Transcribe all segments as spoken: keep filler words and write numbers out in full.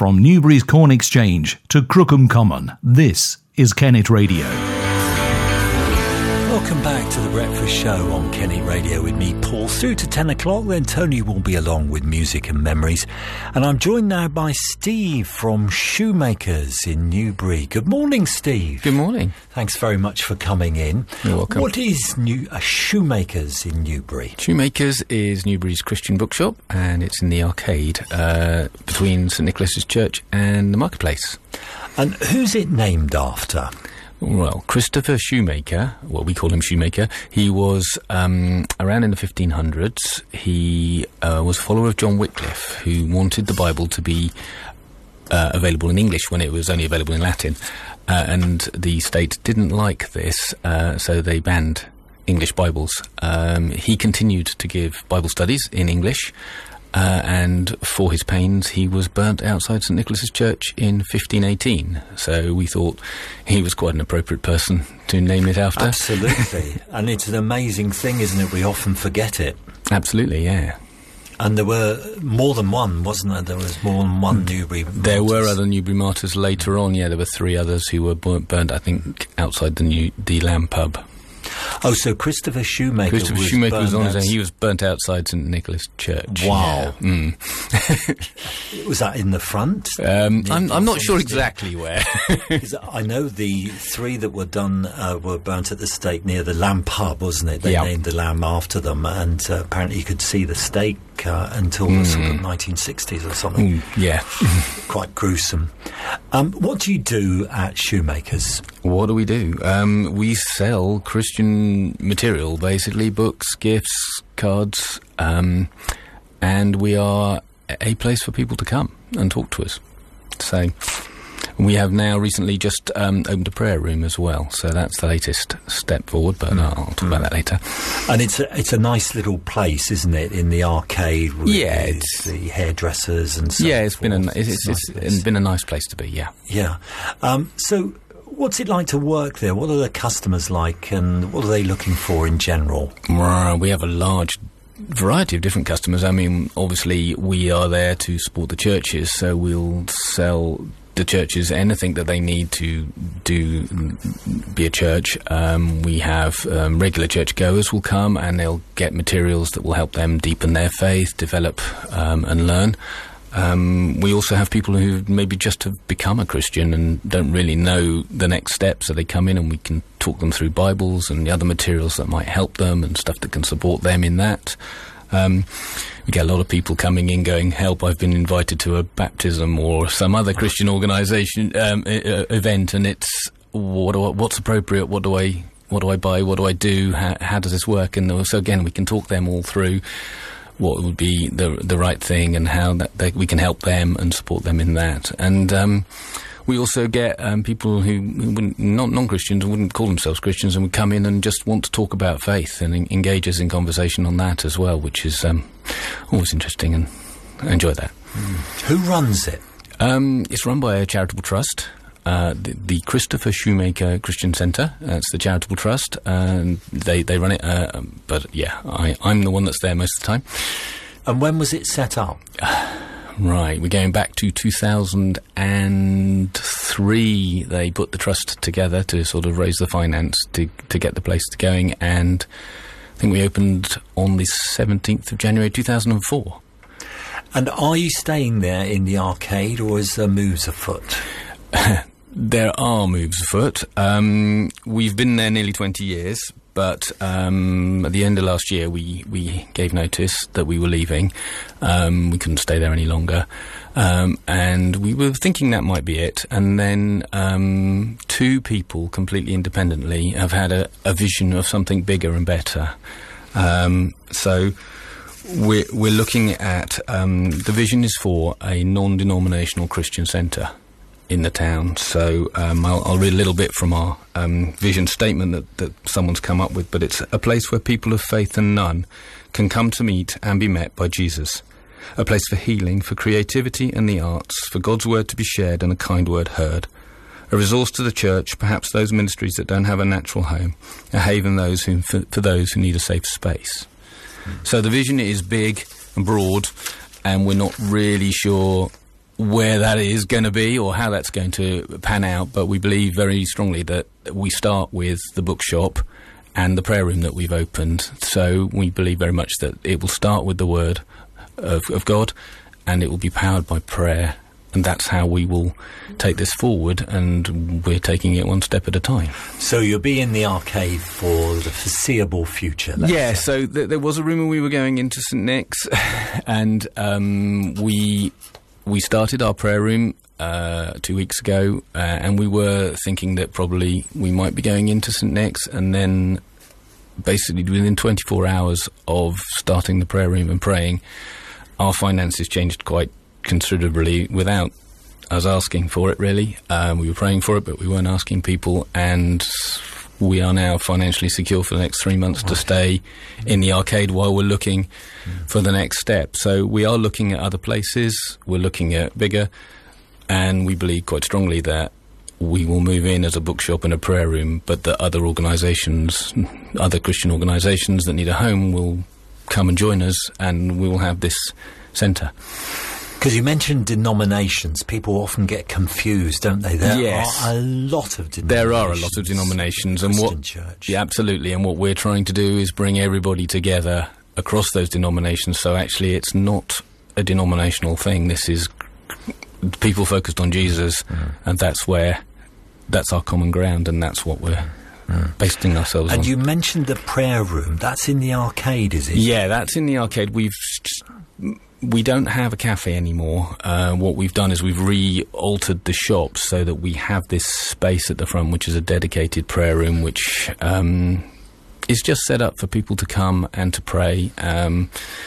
From Newbury's Corn Exchange to Crookham Common, this is Kennet Radio. Welcome back to the Breakfast Show on Kennet Radio with me, Paul, through to ten o'clock. Then Tony will be along with music and memories. And I'm joined now by Steve from Shoemakers in Newbury. Good morning, Steve. Good morning. Thanks very much for coming in. You're welcome. What is new, uh, Shoemakers in Newbury? Shoemakers is Newbury's Christian bookshop, and it's in the arcade uh, between St Nicholas's Church and the Marketplace. And who's it named after? Well, Christopher Shoemaker, well, we call him Shoemaker, he was um, around in the fifteen hundreds. He uh, was a follower of John Wycliffe, who wanted the Bible to be uh, available in English when it was only available in Latin. Uh, and the state didn't like this, uh, so they banned English Bibles. Um, he continued to give Bible studies in English. Uh, and for his pains, he was burnt outside St Nicholas's Church in fifteen eighteen. So we thought he was quite an appropriate person to name it after. Absolutely. And it's an amazing thing, isn't it? We often forget it. Absolutely, yeah. And there were more than one, wasn't there? There was more than one Newbury martyrs. There were other Newbury martyrs later on, yeah. There were three others who were burnt, I think, outside the New, the Lamb pub. Oh, so Christopher Shoemaker Christopher was Shoemaker was on his own. outs- He was burnt outside St Nicholas Church. Wow. Yeah. Mm. Was that in the front? Um, I'm, I'm not sure Something- exactly where. 'Cause I know the three that were done uh, were burnt at the stake near the Lamb pub, wasn't it? They Yeah. named the lamb after them, and uh, apparently you could see the stake uh, until the sort of nineteen sixties or something. Mm, yeah. Quite gruesome. Um, what do you do at Shoemakers? What do we do? Um, we sell Christian material, basically, books, gifts, cards, um, and we are a place for people to come and talk to us. So we have now recently just um, opened a prayer room as well, so that's the latest step forward, but I'll talk about that later. And it's a, it's a nice little place, isn't it, in the arcade with Yeah, the, it's- the hairdressers and so yeah, it's forth. been a, it's, it's, a it's, nice place. it's been a nice place to be, yeah. Yeah. Um, so what's it like to work there? What are the customers like, and what are they looking for in general? Well, we have a large variety of different customers. I mean, obviously, we are there to support the churches, so we'll sell the churches anything that they need to do be a church. Um, we have um, regular church goers will come and they'll get materials that will help them deepen their faith, develop um, and learn. Um, we also have people who maybe just have become a Christian and don't really know the next step, so they come in and we can talk them through Bibles and the other materials that might help them and stuff that can support them in that. Um, we get a lot of people coming in going, help, I've been invited to a baptism or some other Christian organisation um, e- e- event, and it's what do I, what's appropriate, what do I what do I buy, what do I do, how, how does this work? And so again, we can talk them all through what would be the the right thing and how that they, we can help them and support them in that. And um, we also get um, people who, who wouldn't, not non-Christians, wouldn't call themselves Christians, and would come in and just want to talk about faith and en- engage us in conversation on that as well, which is um, always interesting, and I enjoy that. Mm. Who runs it? Um, it's run by a charitable trust. Uh, the, the Christopher Shoemaker Christian Centre, that's the charitable trust, and they, they run it, uh, but yeah, I, I'm the one that's there most of the time. And when was it set up? Right, we're going back to two thousand three. They put the trust together to sort of raise the finance to, to get the place going, and I think we opened on the seventeenth of January two thousand four. And are you staying there in the arcade, or is there moves afoot? There are moves afoot. Um, we've been there nearly twenty years, but um, at the end of last year we, we gave notice that we were leaving. Um, we couldn't stay there any longer. Um, and we were thinking that might be it. And then um, two people completely independently have had a, a vision of something bigger and better. Um, so we're, we're looking at... Um, the vision is for a non-denominational Christian centre in the town. So um, I'll, I'll read a little bit from our um, vision statement that, that someone's come up with, but it's a place where people of faith and none can come to meet and be met by Jesus. A place for healing, for creativity and the arts, for God's word to be shared and a kind word heard. A resource to the church, perhaps those ministries that don't have a natural home. A haven those who, for, for those who need a safe space. Mm. So the vision is big and broad, and we're not really sure where that is going to be or how that's going to pan out, but we believe very strongly that we start with the bookshop and the prayer room that we've opened. So we believe very much that it will start with the Word of, of God, and it will be powered by prayer. And that's how we will take this forward, and we're taking it one step at a time. So you'll be in the arcade for the foreseeable future? Yeah, say. so th- there was a rumour we were going into St Nick's, and um, we we started our prayer room uh, two weeks ago, uh, and we were thinking that probably we might be going into St Nick's, and then basically within twenty-four hours of starting the prayer room and praying, our finances changed quite considerably without us asking for it, really. Um, we were praying for it, but we weren't asking people, and we are now financially secure for the next three months to stay in the arcade while we're looking mm. for the next step. So we are looking at other places, we're looking at bigger, and we believe quite strongly that we will move in as a bookshop and a prayer room, but that other organisations, other Christian organisations that need a home will come and join us, and we will have this centre. Because you mentioned denominations. People often get confused, don't they? There yes. are a lot of denominations. There are a lot of denominations. And what, Church. Yeah, absolutely. And what we're trying to do is bring everybody together across those denominations. So actually it's not a denominational thing. This is people focused on Jesus, mm. and that's where, that's our common ground, and that's what we're mm. basing ourselves and on. And you mentioned the prayer room. That's in the arcade, is it? Yeah, that's in the arcade. We've... We don't have a cafe anymore. Uh, what we've done is we've re-altered the shop so that we have this space at the front, which is a dedicated prayer room, which um, is just set up for people to come and to pray. Um,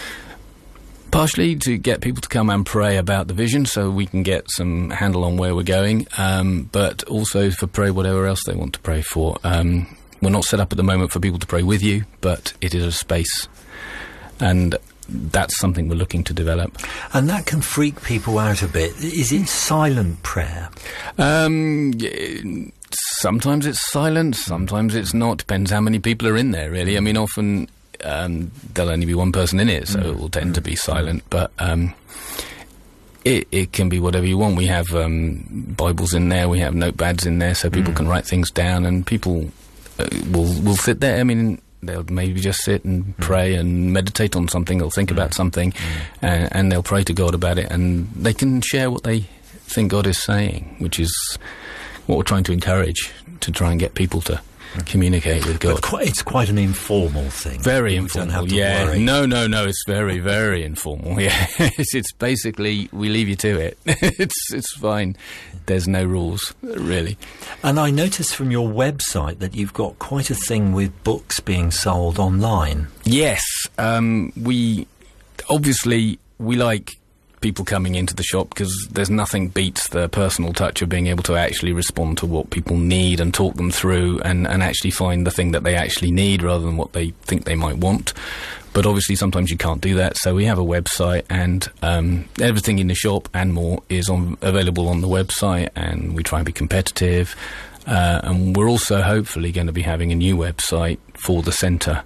partially to get people to come and pray about the vision so we can get some handle on where we're going, um, but also for pray whatever else they want to pray for. Um, we're not set up at the moment for people to pray with you, but it is a space. And that's something we're looking to develop. And that can freak people out a bit. Is it silent prayer? Um, sometimes it's silent, sometimes it's not. Depends how many people are in there, really. I mean, often um, there'll only be one person in it, so mm. it will tend to be silent. But um, it, it can be whatever you want. We have um, Bibles in there, we have notepads in there, so people mm. can write things down, and people uh, will will sit there. I mean, they'll maybe just sit and mm. pray and meditate on something, or think mm. about something, mm. and, and they'll pray to God about it, and they can share what they think God is saying, which is what we're trying to encourage, to try and get people to mm. communicate with God. But quite, it's quite an informal thing. Very we informal, don't have to yeah. worry. No, no, no, it's very, very informal, yeah. it's, it's basically, we leave you to it. it's it's fine. There's no rules, really. And I noticed from your website that you've got quite a thing with books being sold online. Yes. Um, we, obviously, we like people coming into the shop because there's nothing beats the personal touch of being able to actually respond to what people need and talk them through and, and actually find the thing that they actually need rather than what they think they might want. But obviously sometimes you can't do that, so we have a website, and um, everything in the shop and more is on, available on the website, and we try and be competitive. Uh, and we're also hopefully going to be having a new website for the centre,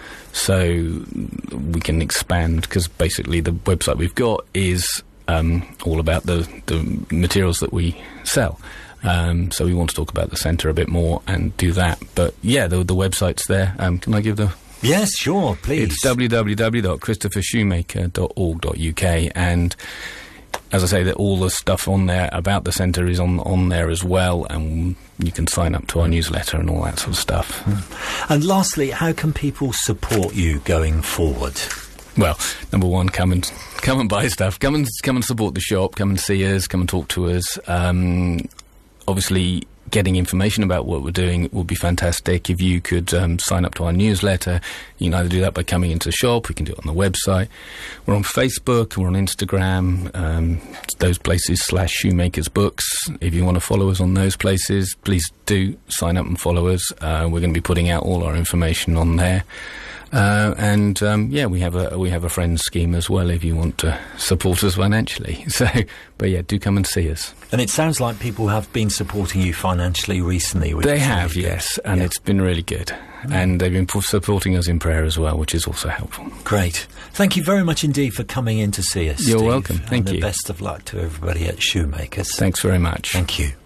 so we can expand, because basically the website we've got is um, all about the, the materials that we sell. Um, so we want to talk about the centre a bit more and do that. But yeah, the, the website's there. Um, can I give the... Yes, sure, please. It's w w w dot christopher shoemaker dot org dot u k, and as I say, that all the stuff on there about the centre is on on there as well, and you can sign up to our newsletter and all that sort of stuff. Mm. And lastly, how can people support you going forward? Well, number one, come and come and buy stuff. Come and come and support the shop. Come and see us. Come and talk to us. Um, obviously, getting information about what we're doing would be fantastic. If you could um, sign up to our newsletter, you can either do that by coming into the shop, we can do it on the website. We're on Facebook, we're on Instagram, um, those places slash Shoemakers Books. If you want to follow us on those places, please do sign up and follow us. Uh, we're going to be putting out all our information on there. Uh, and um, yeah, we have a we have a friends scheme as well if you want to support us financially. So, but yeah, do come and see us. And it sounds like people have been supporting you financially recently. They have, really yes, and yeah. It's been really good. Mm. And they've been p- supporting us in prayer as well, which is also helpful. Great. Thank you very much indeed for coming in to see us, You're Steve. welcome. Thank and you. The best of luck to everybody at Shoemakers. Thanks very much. Thank you.